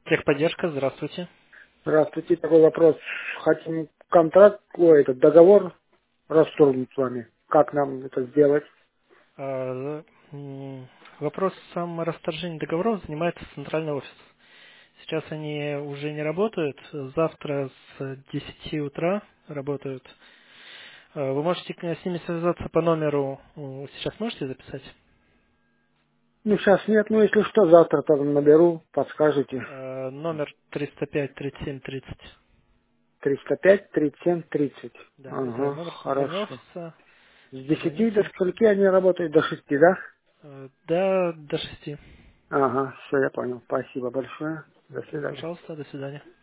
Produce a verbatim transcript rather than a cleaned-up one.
Техподдержка, здравствуйте. Здравствуйте, такой вопрос. Хотим контракт, ой, этот договор расторгнуть с вами. Как нам это сделать? А, м, Вопрос сам расторжения договоров занимается центральный офис. Сейчас они уже не работают. Завтра с десяти утра работают. А, Вы можете к- с ними связаться по номеру. м, Сейчас можете записать? Ну, сейчас нет, ну, если что, завтра там наберу, подскажете. А, Номер триста пять тридцать семь тридцать. триста пять тридцать семь тридцать. Да, это Ага, номер центрального хорошо. офиса. С десяти до Звоните. скольки они работают? До шести, да? А, До, до шести. Ага, все, я понял. Спасибо большое. До свидания. Пожалуйста, до свидания.